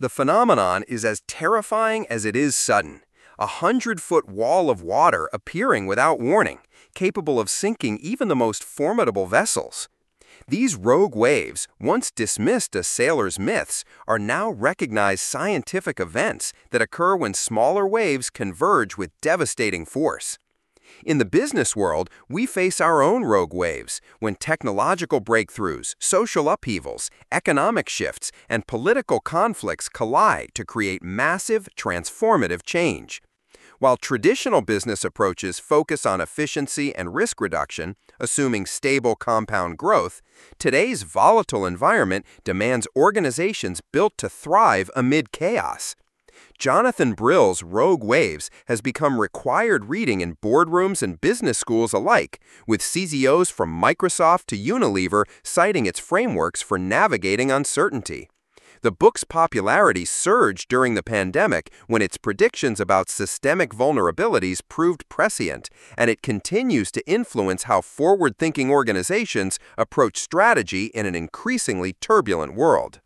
The phenomenon is as terrifying as it is sudden. A 100-foot wall of water appearing without warning, capable of sinking even the most formidable vessels. These rogue waves, once dismissed as sailors' myths, are now recognized scientific events that occur when smaller waves converge with devastating force. In the business world, we face our own rogue waves when technological breakthroughs, social upheavals, economic shifts, and political conflicts collide to create massive, transformative change. While traditional business approaches focus on efficiency and risk reduction, assuming stable compound growth, today's volatile environment demands organizations built to thrive amid chaos. Jonathan Brill's Rogue Waves has become required reading in boardrooms and business schools alike, with CEOs from Microsoft to Unilever citing its frameworks for navigating uncertainty. The book's popularity surged during the pandemic when its predictions about systemic vulnerabilities proved prescient, and it continues to influence how forward-thinking organizations approach strategy in an increasingly turbulent world.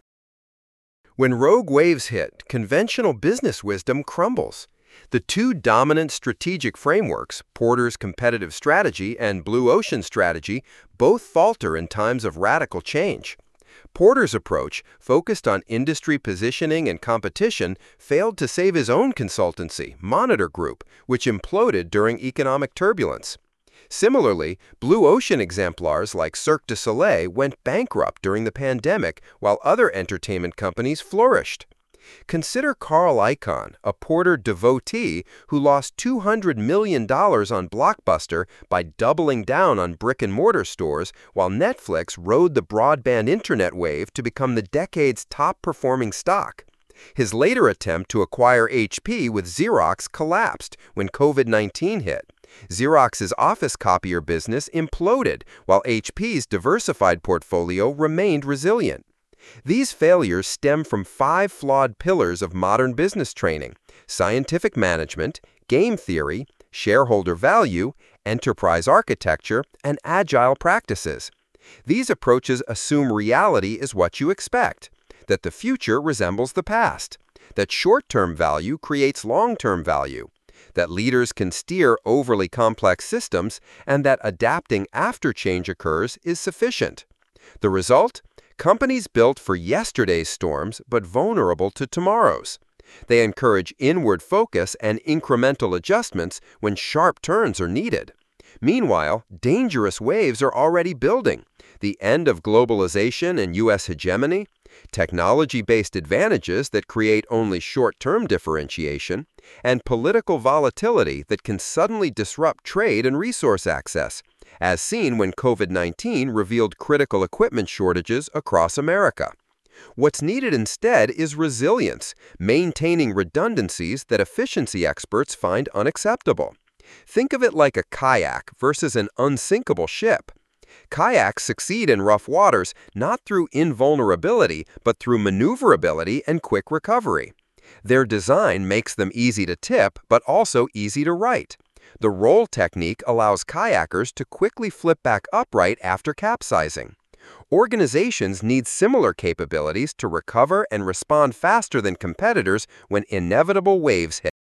When rogue waves hit, conventional business wisdom crumbles. The two dominant strategic frameworks, Porter's competitive strategy and Blue Ocean strategy, both falter in times of radical change. Porter's approach, focused on industry positioning and competition, failed to save his own consultancy, Monitor Group, which imploded during economic turbulence. Similarly, Blue Ocean exemplars like Cirque du Soleil went bankrupt during the pandemic while other entertainment companies flourished. Consider Carl Icahn, a Porter devotee who lost $200 million on Blockbuster by doubling down on brick-and-mortar stores, while Netflix rode the broadband internet wave to become the decade's top-performing stock. His later attempt to acquire HP with Xerox collapsed when COVID-19 hit. Xerox's office copier business imploded, while HP's diversified portfolio remained resilient. These failures stem from 5 flawed pillars of modern business training: scientific management, game theory, shareholder value, enterprise architecture, and agile practices. These approaches assume reality is what you expect, that the future resembles the past, that short-term value creates long-term value, that leaders can steer overly complex systems, and that adapting after change occurs is sufficient. The result? Companies built for yesterday's storms but vulnerable to tomorrow's. They encourage inward focus and incremental adjustments when sharp turns are needed. Meanwhile, dangerous waves are already building: the end of globalization and U.S. hegemony, technology-based advantages that create only short-term differentiation, and political volatility that can suddenly disrupt trade and resource access, as seen when COVID-19 revealed critical equipment shortages across America. What's needed instead is resilience, maintaining redundancies that efficiency experts find unacceptable. Think of it like a kayak versus an unsinkable ship. Kayaks succeed in rough waters not through invulnerability, but through maneuverability and quick recovery. Their design makes them easy to tip, but also easy to right. The roll technique allows kayakers to quickly flip back upright after capsizing. Organizations need similar capabilities to recover and respond faster than competitors when inevitable waves hit.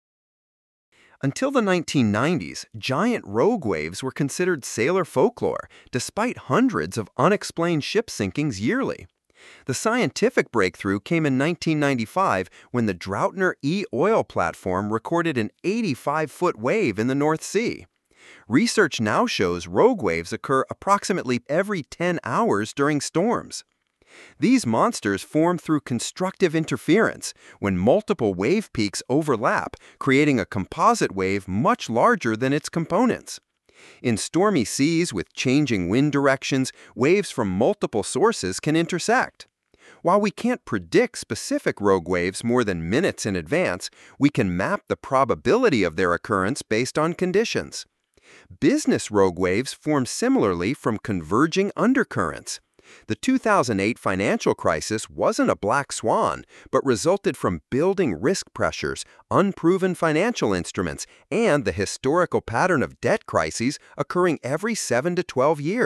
Until the 1990s, giant rogue waves were considered sailor folklore, despite hundreds of unexplained ship sinkings yearly. The scientific breakthrough came in 1995 when the Drautner E oil platform recorded an 85-foot wave in the North Sea. Research now shows rogue waves occur approximately every 10 hours during storms. These monsters form through constructive interference, when multiple wave peaks overlap, creating a composite wave much larger than its components. In stormy seas with changing wind directions, waves from multiple sources can intersect. While we can't predict specific rogue waves more than minutes in advance, we can map the probability of their occurrence based on conditions. Business rogue waves form similarly from converging undercurrents. The 2008 financial crisis wasn't a black swan, but resulted from building risk pressures, unproven financial instruments, and the historical pattern of debt crises occurring every 7 to 12 years.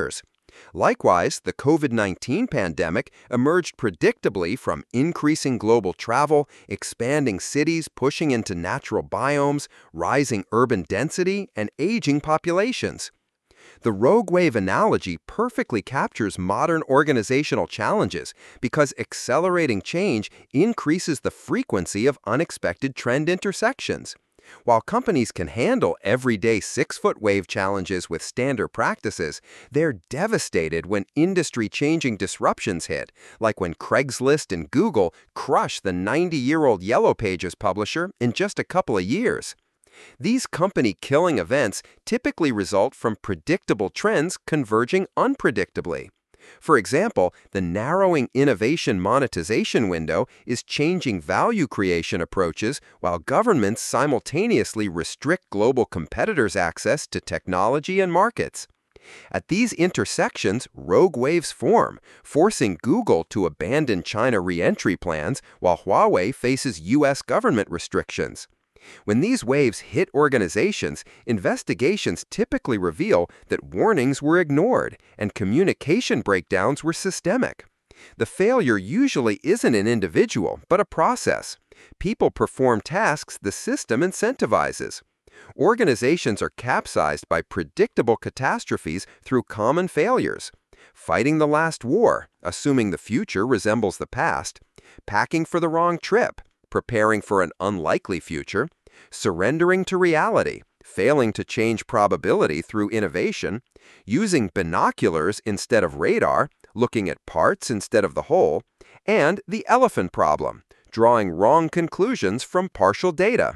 Likewise, the COVID-19 pandemic emerged predictably from increasing global travel, expanding cities pushing into natural biomes, rising urban density, and aging populations. The rogue wave analogy perfectly captures modern organizational challenges because accelerating change increases the frequency of unexpected trend intersections. While companies can handle everyday 6-foot wave challenges with standard practices, they're devastated when industry-changing disruptions hit, like when Craigslist and Google crush the 90-year-old Yellow Pages publisher in just a couple of years. These company-killing events typically result from predictable trends converging unpredictably. For example, the narrowing innovation monetization window is changing value creation approaches while governments simultaneously restrict global competitors' access to technology and markets. At these intersections, rogue waves form, forcing Google to abandon China re-entry plans while Huawei faces U.S. government restrictions. When these waves hit organizations, investigations typically reveal that warnings were ignored and communication breakdowns were systemic. The failure usually isn't an individual, but a process. People perform tasks the system incentivizes. Organizations are capsized by predictable catastrophes through common failures. Fighting the last war, assuming the future resembles the past. Packing for the wrong trip, preparing for an unlikely future, surrendering to reality, failing to change probability through innovation, using binoculars instead of radar, looking at parts instead of the whole, and the elephant problem, drawing wrong conclusions from partial data.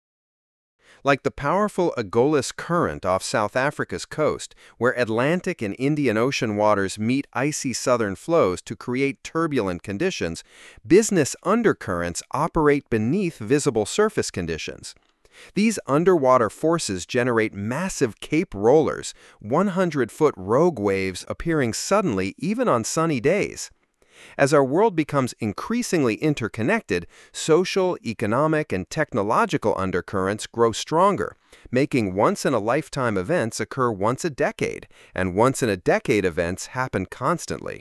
Like the powerful Agulhas Current off South Africa's coast, where Atlantic and Indian Ocean waters meet icy southern flows to create turbulent conditions, business undercurrents operate beneath visible surface conditions. These underwater forces generate massive cape rollers, 100-foot rogue waves appearing suddenly even on sunny days. As our world becomes increasingly interconnected, social, economic, and technological undercurrents grow stronger, making once-in-a-lifetime events occur once a decade, and once-in-a-decade events happen constantly.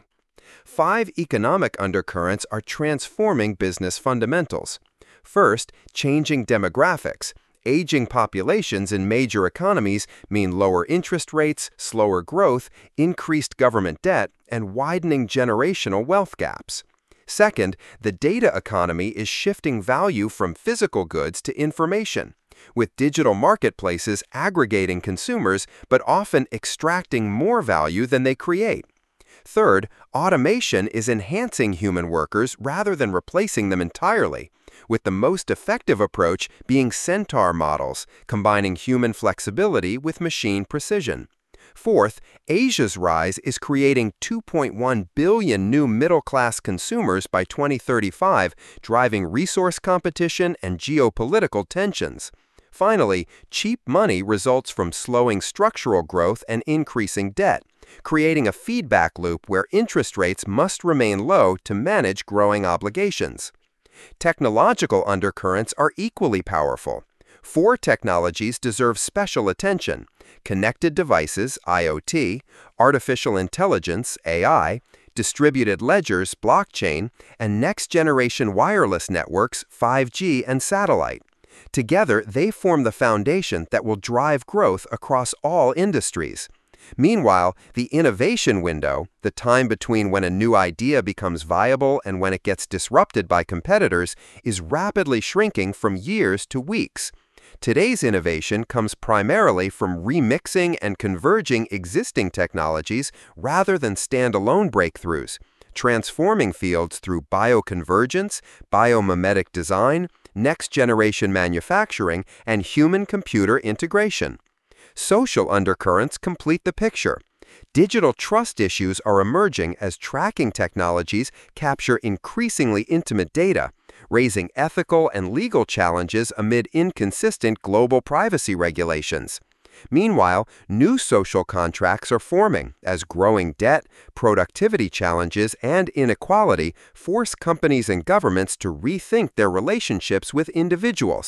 5 economic undercurrents are transforming business fundamentals. First, changing demographics. Aging populations in major economies mean lower interest rates, slower growth, increased government debt, and widening generational wealth gaps. Second, the data economy is shifting value from physical goods to information, with digital marketplaces aggregating consumers but often extracting more value than they create. Third, automation is enhancing human workers rather than replacing them entirely, with the most effective approach being centaur models, combining human flexibility with machine precision. Fourth, Asia's rise is creating 2.1 billion new middle-class consumers by 2035, driving resource competition and geopolitical tensions. Finally, cheap money results from slowing structural growth and increasing debt, creating a feedback loop where interest rates must remain low to manage growing obligations. Technological undercurrents are equally powerful. 4 technologies deserve special attention: connected devices, IoT, artificial intelligence, AI, distributed ledgers, blockchain, and next-generation wireless networks, 5G and satellite. Together, they form the foundation that will drive growth across all industries. Meanwhile, the innovation window, the time between when a new idea becomes viable and when it gets disrupted by competitors, is rapidly shrinking from years to weeks. Today's innovation comes primarily from remixing and converging existing technologies rather than standalone breakthroughs, transforming fields through bioconvergence, biomimetic design, next-generation manufacturing, and human-computer integration. Social undercurrents complete the picture. Digital trust issues are emerging as tracking technologies capture increasingly intimate data, raising ethical and legal challenges amid inconsistent global privacy regulations. Meanwhile, new social contracts are forming as growing debt, productivity challenges, and inequality force companies and governments to rethink their relationships with individuals.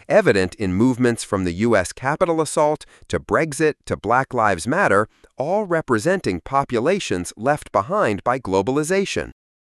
evident in movements from the U.S. Capitol assault to Brexit to Black Lives Matter, all representing populations left behind by globalization.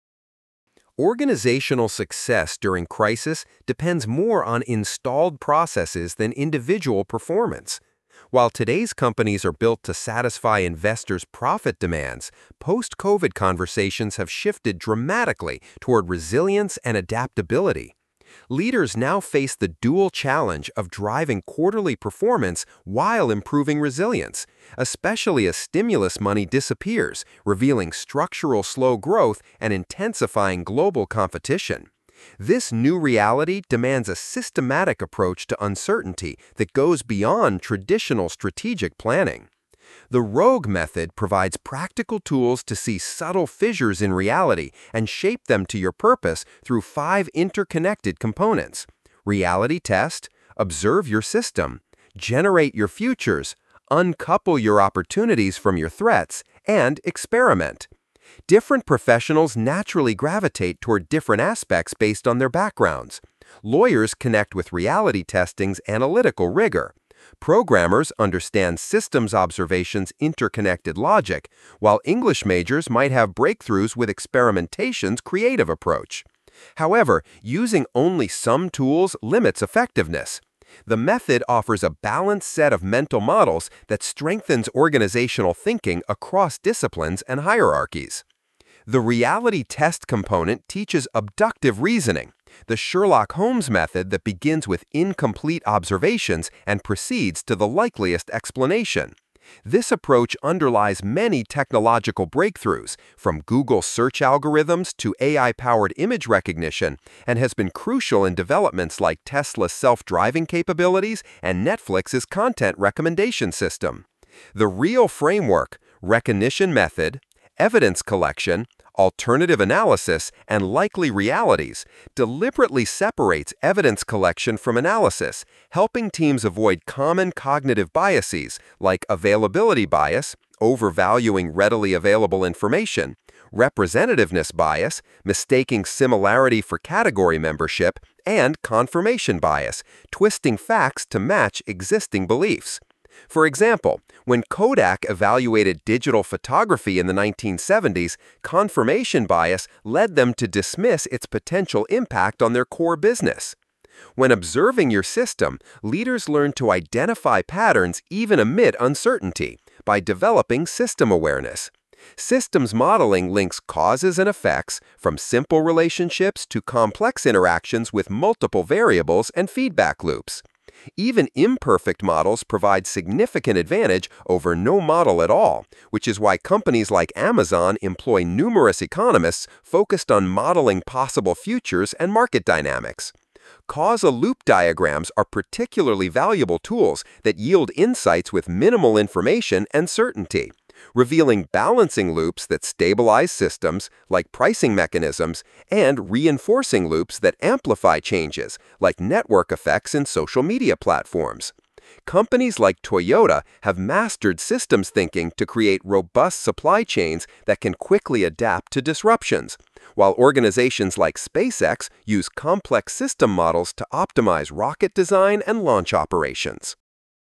Organizational success during crisis depends more on installed processes than individual performance. While today's companies are built to satisfy investors' profit demands, post-COVID conversations have shifted dramatically toward resilience and adaptability. Leaders now face the dual challenge of driving quarterly performance while improving resilience, especially as stimulus money disappears, revealing structural slow growth and intensifying global competition. This new reality demands a systematic approach to uncertainty that goes beyond traditional strategic planning. The Rogue method provides practical tools to see subtle fissures in reality and shape them to your purpose through 5 interconnected components: reality test, observe your system, generate your futures, uncouple your opportunities from your threats, and experiment. Different professionals naturally gravitate toward different aspects based on their backgrounds. Lawyers connect with reality testing's analytical rigor. Programmers understand systems observation's interconnected logic, while English majors might have breakthroughs with experimentation's creative approach. However, using only some tools limits effectiveness. The method offers a balanced set of mental models that strengthens organizational thinking across disciplines and hierarchies. The reality test component teaches abductive reasoning, the Sherlock Holmes method that begins with incomplete observations and proceeds to the likeliest explanation. This approach underlies many technological breakthroughs, from Google search algorithms to AI-powered image recognition, and has been crucial in developments like Tesla's self-driving capabilities and Netflix's content recommendation system. The REAL framework, recognition method, evidence collection, alternative analysis, and likely realities deliberately separates evidence collection from analysis, helping teams avoid common cognitive biases like availability bias, overvaluing readily available information, representativeness bias, mistaking similarity for category membership, and confirmation bias, twisting facts to match existing beliefs. For example, when Kodak evaluated digital photography in the 1970s, confirmation bias led them to dismiss its potential impact on their core business. When observing your system, leaders learn to identify patterns even amid uncertainty by developing system awareness. Systems modeling links causes and effects from simple relationships to complex interactions with multiple variables and feedback loops. Even imperfect models provide significant advantage over no model at all, which is why companies like Amazon employ numerous economists focused on modeling possible futures and market dynamics. Causal loop diagrams are particularly valuable tools that yield insights with minimal information and certainty, revealing balancing loops that stabilize systems, like pricing mechanisms, and reinforcing loops that amplify changes, like network effects in social media platforms. Companies like Toyota have mastered systems thinking to create robust supply chains that can quickly adapt to disruptions, while organizations like SpaceX use complex system models to optimize rocket design and launch operations.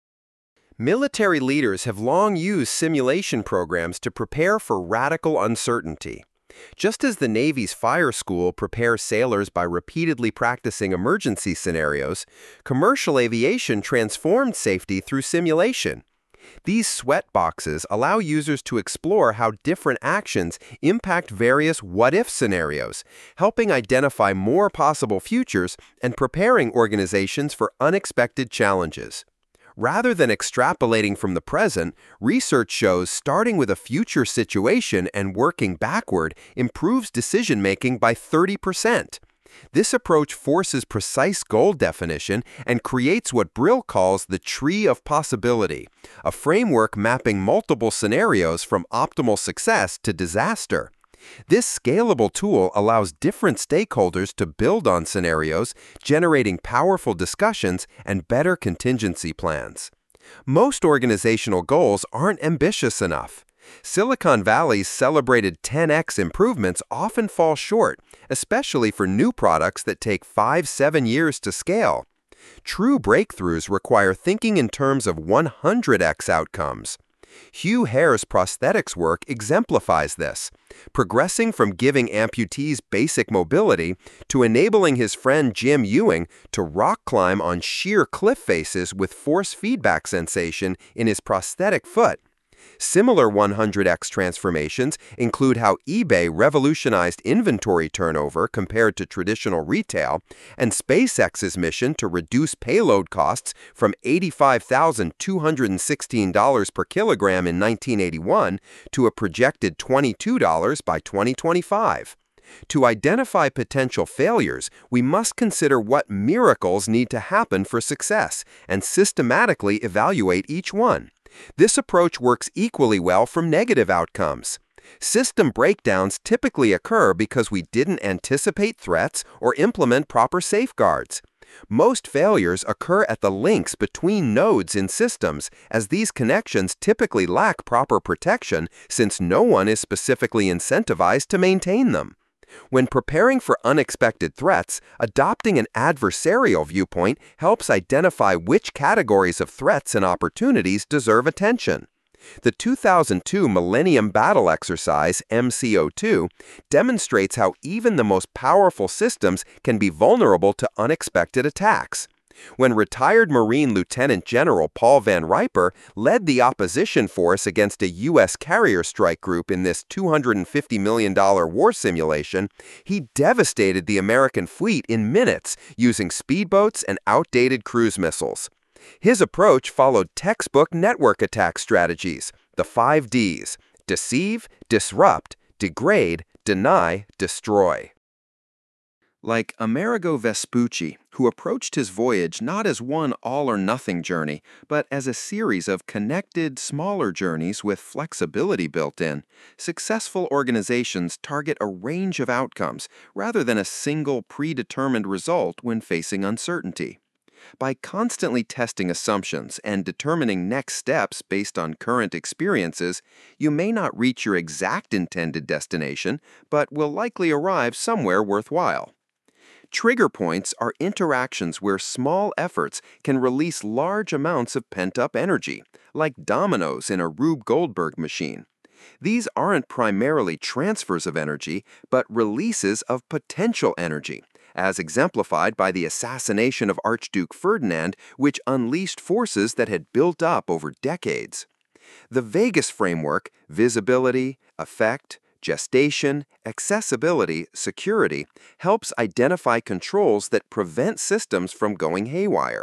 Military leaders have long used simulation programs to prepare for radical uncertainty. Just as the Navy's fire school prepares sailors by repeatedly practicing emergency scenarios, commercial aviation transformed safety through simulation. These sweat boxes allow users to explore how different actions impact various what-if scenarios, helping identify more possible futures and preparing organizations for unexpected challenges. Rather than extrapolating from the present, research shows starting with a future situation and working backward improves decision-making by 30%. This approach forces precise goal definition and creates what Brill calls the tree of possibility, a framework mapping multiple scenarios from optimal success to disaster. This scalable tool allows different stakeholders to build on scenarios, generating powerful discussions and better contingency plans. Most organizational goals aren't ambitious enough. Silicon Valley's celebrated 10x improvements often fall short, especially for new products that take 5-7 years to scale. True breakthroughs require thinking in terms of 100x outcomes. Hugh Hare's prosthetics work exemplifies this, progressing from giving amputees basic mobility to enabling his friend Jim Ewing to rock climb on sheer cliff faces with force feedback sensation in his prosthetic foot. Similar 100x transformations include how eBay revolutionized inventory turnover compared to traditional retail, and SpaceX's mission to reduce payload costs from $85,216 per kilogram in 1981 to a projected $22 by 2025. To identify potential failures, we must consider what miracles need to happen for success and systematically evaluate each one. This approach works equally well for negative outcomes. System breakdowns typically occur because we didn't anticipate threats or implement proper safeguards. Most failures occur at the links between nodes in systems, as these connections typically lack proper protection since no one is specifically incentivized to maintain them. When preparing for unexpected threats, adopting an adversarial viewpoint helps identify which categories of threats and opportunities deserve attention. The 2002 Millennium Battle Exercise, MCO2, demonstrates how even the most powerful systems can be vulnerable to unexpected attacks. When retired Marine Lieutenant General Paul Van Riper led the opposition force against a U.S. carrier strike group in this $250 million war simulation, he devastated the American fleet in minutes using speedboats and outdated cruise missiles. His approach followed textbook network attack strategies, the 5 Ds: deceive, disrupt, degrade, deny, destroy. Like Amerigo Vespucci, who approached his voyage not as one all-or-nothing journey, but as a series of connected, smaller journeys with flexibility built in, successful organizations target a range of outcomes rather than a single predetermined result when facing uncertainty. By constantly testing assumptions and determining next steps based on current experiences, you may not reach your exact intended destination, but will likely arrive somewhere worthwhile. Trigger points are interactions where small efforts can release large amounts of pent-up energy, like dominoes in a Rube Goldberg machine. These aren't primarily transfers of energy, but releases of potential energy, as exemplified by the assassination of Archduke Ferdinand, which unleashed forces that had built up over decades. The Vegas framework, visibility, effect, gestation, accessibility, security, helps identify controls that prevent systems from going haywire.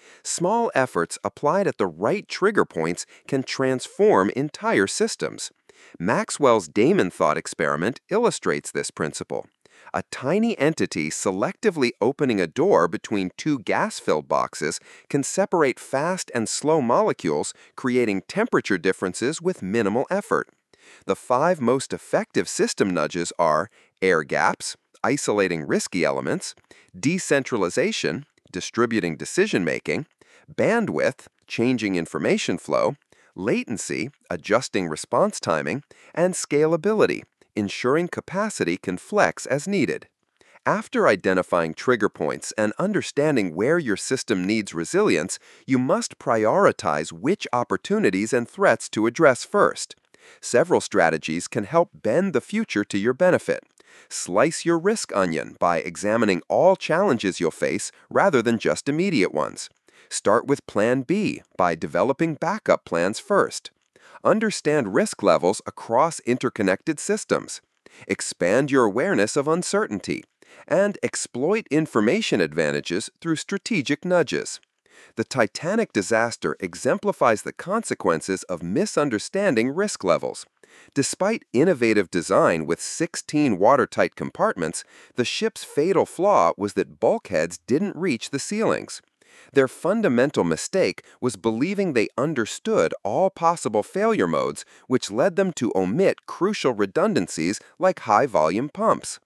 Small efforts applied at the right trigger points can transform entire systems. Maxwell's Damon thought experiment illustrates this principle. A tiny entity selectively opening a door between two gas-filled boxes can separate fast and slow molecules, creating temperature differences with minimal effort. The 5 most effective system nudges are air gaps, isolating risky elements; decentralization, distributing decision-making; bandwidth, changing information flow; latency, adjusting response timing; and scalability, ensuring capacity can flex as needed. After identifying trigger points and understanding where your system needs resilience, you must prioritize which opportunities and threats to address first. Several strategies can help bend the future to your benefit. Slice your risk onion by examining all challenges you'll face rather than just immediate ones. Start with Plan B by developing backup plans first. Understand risk levels across interconnected systems. Expand your awareness of uncertainty. And exploit information advantages through strategic nudges. The Titanic disaster exemplifies the consequences of misunderstanding risk levels. Despite innovative design with 16 watertight compartments, the ship's fatal flaw was that bulkheads didn't reach the ceilings. Their fundamental mistake was believing they understood all possible failure modes, which led them to omit crucial redundancies like high-volume pumps.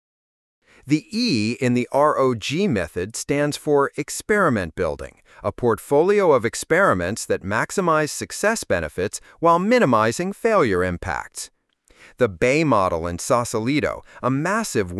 The E in the ROG method stands for experiment building, a portfolio of experiments that maximize success benefits while minimizing failure impacts. The Bay model in Sausalito, a massive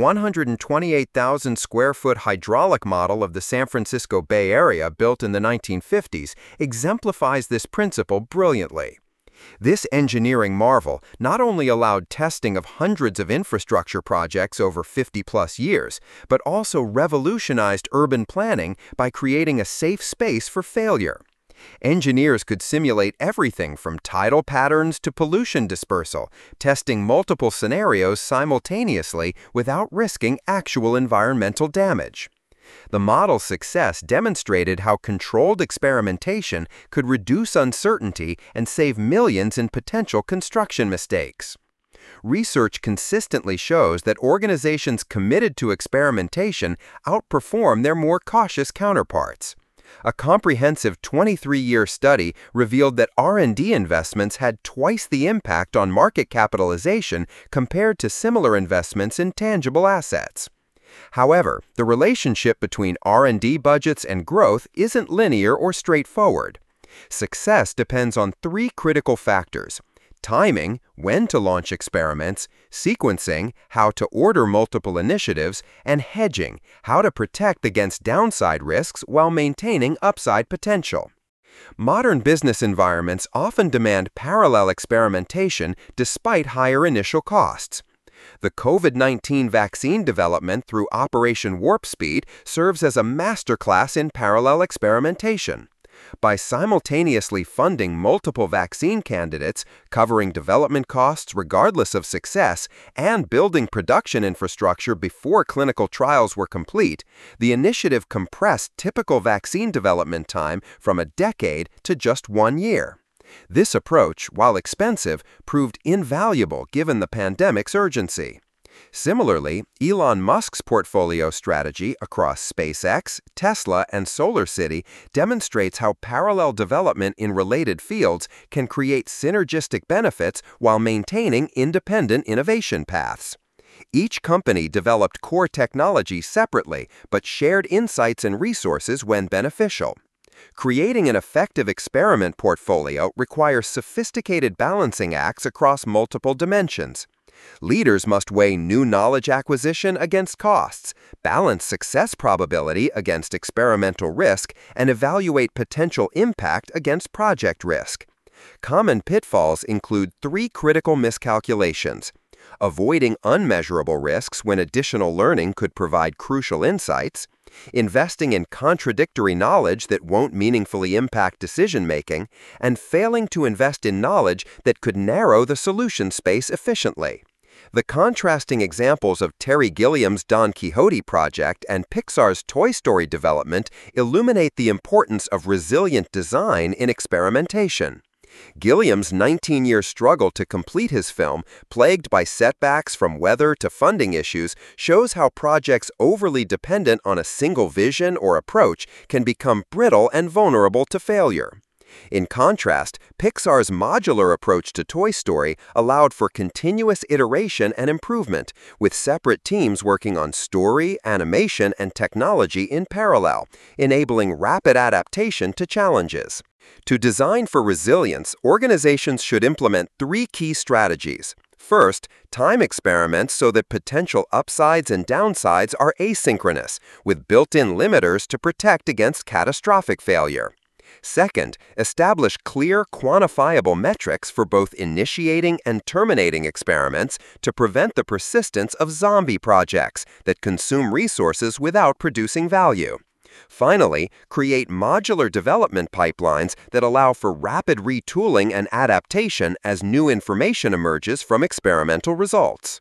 128,000 square foot hydraulic model of the San Francisco Bay Area built in the 1950s, exemplifies this principle brilliantly. This engineering marvel not only allowed testing of hundreds of infrastructure projects over 50-plus years, but also revolutionized urban planning by creating a safe space for failure. Engineers could simulate everything from tidal patterns to pollution dispersal, testing multiple scenarios simultaneously without risking actual environmental damage. The model's success demonstrated how controlled experimentation could reduce uncertainty and save millions in potential construction mistakes. Research consistently shows that organizations committed to experimentation outperform their more cautious counterparts. A comprehensive 23-year study revealed that R&D investments had twice the impact on market capitalization compared to similar investments in tangible assets. However, the relationship between R&D budgets and growth isn't linear or straightforward. Success depends on three critical factors: timing, when to launch experiments; sequencing, how to order multiple initiatives; and hedging, how to protect against downside risks while maintaining upside potential. Modern business environments often demand parallel experimentation despite higher initial costs. The COVID-19 vaccine development through Operation Warp Speed serves as a masterclass in parallel experimentation. By simultaneously funding multiple vaccine candidates, covering development costs regardless of success, and building production infrastructure before clinical trials were complete, the initiative compressed typical vaccine development time from a decade to just 1 year. This approach, while expensive, proved invaluable given the pandemic's urgency. Similarly, Elon Musk's portfolio strategy across SpaceX, Tesla, and SolarCity demonstrates how parallel development in related fields can create synergistic benefits while maintaining independent innovation paths. Each company developed core technology separately, but shared insights and resources when beneficial. Creating an effective experiment portfolio requires sophisticated balancing acts across multiple dimensions. Leaders must weigh new knowledge acquisition against costs, balance success probability against experimental risk, and evaluate potential impact against project risk. Common pitfalls include three critical miscalculations: avoiding unmeasurable risks when additional learning could provide crucial insights; investing in contradictory knowledge that won't meaningfully impact decision-making; and failing to invest in knowledge that could narrow the solution space efficiently. The contrasting examples of Terry Gilliam's Don Quixote project and Pixar's Toy Story development illuminate the importance of resilient design in experimentation. Gilliam's 19-year struggle to complete his film, plagued by setbacks from weather to funding issues, shows how projects overly dependent on a single vision or approach can become brittle and vulnerable to failure. In contrast, Pixar's modular approach to Toy Story allowed for continuous iteration and improvement, with separate teams working on story, animation, and technology in parallel, enabling rapid adaptation to challenges. To design for resilience, organizations should implement three key strategies. First, time experiments so that potential upsides and downsides are asynchronous, with built-in limiters to protect against catastrophic failure. Second, establish clear, quantifiable metrics for both initiating and terminating experiments to prevent the persistence of zombie projects that consume resources without producing value. Finally, create modular development pipelines that allow for rapid retooling and adaptation as new information emerges from experimental results.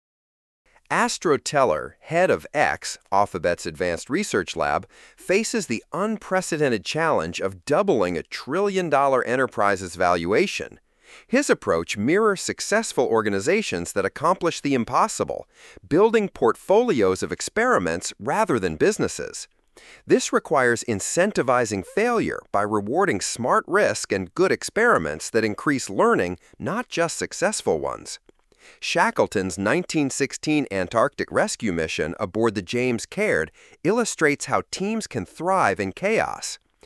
Astro Teller, head of X, Alphabet's Advanced Research Lab, faces the unprecedented challenge of doubling a trillion-dollar enterprise's valuation. His approach mirrors successful organizations that accomplish the impossible, building portfolios of experiments rather than businesses. This requires incentivizing failure by rewarding smart risk and good experiments that increase learning, not just successful ones. Shackleton's 1916 Antarctic rescue mission aboard the James Caird illustrates how teams can thrive in chaos.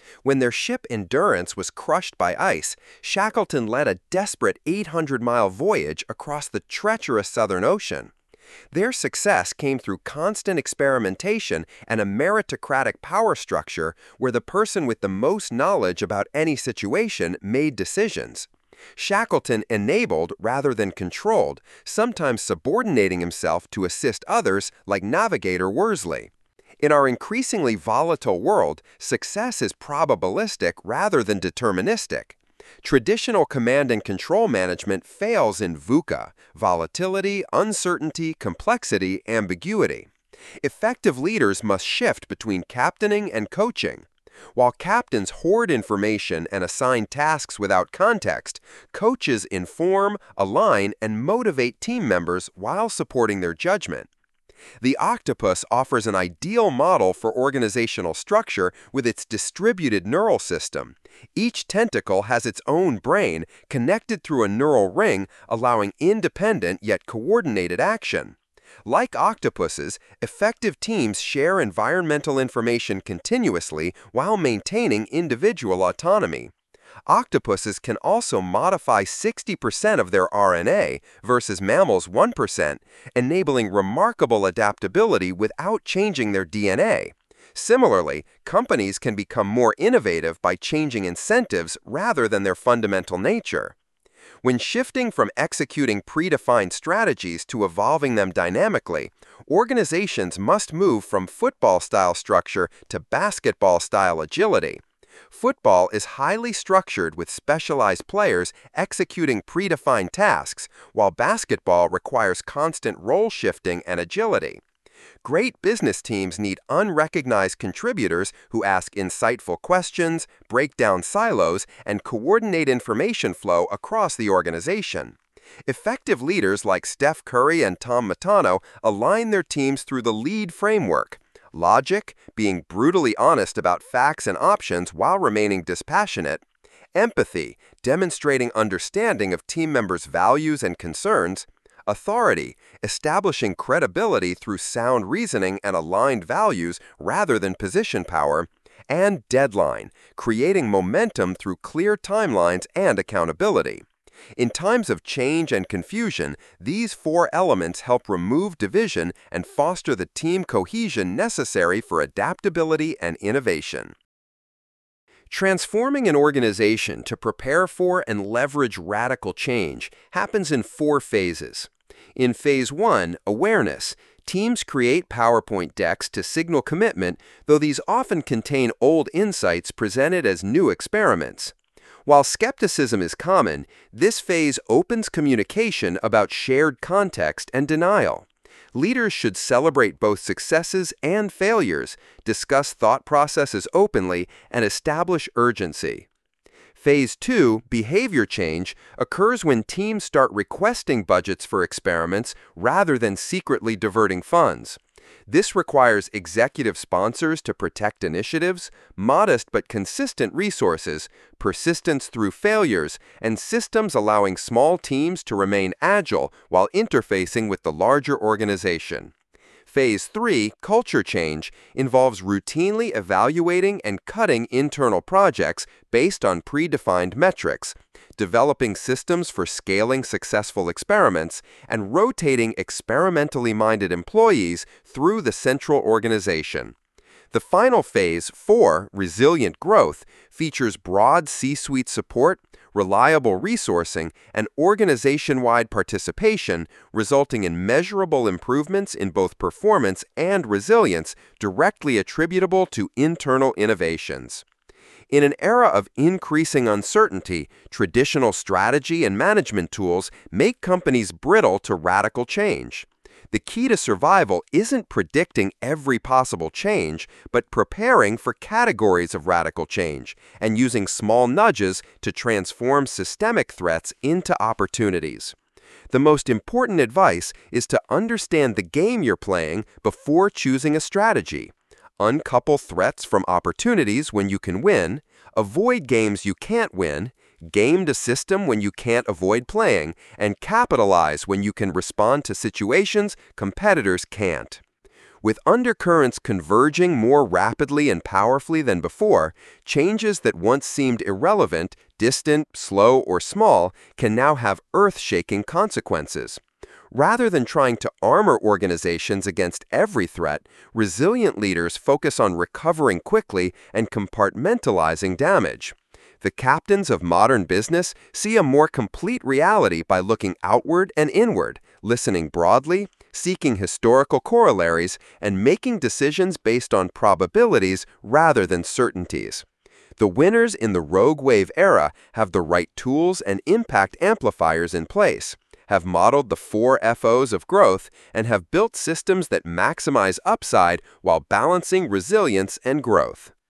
When their ship Endurance was crushed by ice, Shackleton led a desperate 800-mile voyage across the treacherous Southern Ocean. Their success came through constant experimentation and a meritocratic power structure where the person with the most knowledge about any situation made decisions. Shackleton enabled rather than controlled, sometimes subordinating himself to assist others like navigator Worsley. In our increasingly volatile world, success is probabilistic rather than deterministic. Traditional command and control management fails in VUCA: volatility, uncertainty, complexity, ambiguity. Effective leaders must shift between captaining and coaching. While captains hoard information and assign tasks without context, coaches inform, align, and motivate team members while supporting their judgment. The octopus offers an ideal model for organizational structure with its distributed neural system. Each tentacle has its own brain connected through a neural ring, allowing independent yet coordinated action. Like octopuses, effective teams share environmental information continuously while maintaining individual autonomy. Octopuses can also modify 60% of their RNA versus mammals' 1%, enabling remarkable adaptability without changing their DNA. Similarly, companies can become more innovative by changing incentives rather than their fundamental nature. When shifting from executing predefined strategies to evolving them dynamically, organizations must move from football-style structure to basketball-style agility. Football is highly structured with specialized players executing predefined tasks, while basketball requires constant role shifting and agility. Great business teams need unrecognized contributors who ask insightful questions, break down silos, and coordinate information flow across the organization. Effective leaders like Steph Curry and Tom Matano align their teams through the LEAD framework. Logic, being brutally honest about facts and options while remaining dispassionate. Empathy, demonstrating understanding of team members' values and concerns. Authority, establishing credibility through sound reasoning and aligned values rather than position power. And deadline, creating momentum through clear timelines and accountability. In times of change and confusion, these four elements help remove division and foster the team cohesion necessary for adaptability and innovation. Transforming an organization to prepare for and leverage radical change happens in 4 phases. In Phase 1, awareness, teams create PowerPoint decks to signal commitment, though these often contain old insights presented as new experiments. While skepticism is common, this phase opens communication about shared context and denial. Leaders should celebrate both successes and failures, discuss thought processes openly, and establish urgency. Phase 2, behavior change, occurs when teams start requesting budgets for experiments rather than secretly diverting funds. This requires executive sponsors to protect initiatives, modest but consistent resources, persistence through failures, and systems allowing small teams to remain agile while interfacing with the larger organization. Phase 3, culture change, involves routinely evaluating and cutting internal projects based on predefined metrics, developing systems for scaling successful experiments, and rotating experimentally minded employees through the central organization. The final phase, 4, resilient growth, features broad C-suite support, reliable resourcing, and organization-wide participation, resulting in measurable improvements in both performance and resilience directly attributable to internal innovations. In an era of increasing uncertainty, traditional strategy and management tools make companies brittle to radical change. The key to survival isn't predicting every possible change, but preparing for categories of radical change and using small nudges to transform systemic threats into opportunities. The most important advice is to understand the game you're playing before choosing a strategy. Uncouple threats from opportunities when you can win, avoid games you can't win, game the system when you can't avoid playing, and capitalize when you can respond to situations competitors can't. With undercurrents converging more rapidly and powerfully than before, changes that once seemed irrelevant, distant, slow, or small can now have earth-shaking consequences. Rather than trying to armor organizations against every threat, resilient leaders focus on recovering quickly and compartmentalizing damage. The captains of modern business see a more complete reality by looking outward and inward, listening broadly, seeking historical corollaries, and making decisions based on probabilities rather than certainties. The winners in the Rogue Wave era have the right tools and impact amplifiers in place, have modeled the 4 FOs of growth, and have built systems that maximize upside while balancing resilience and growth.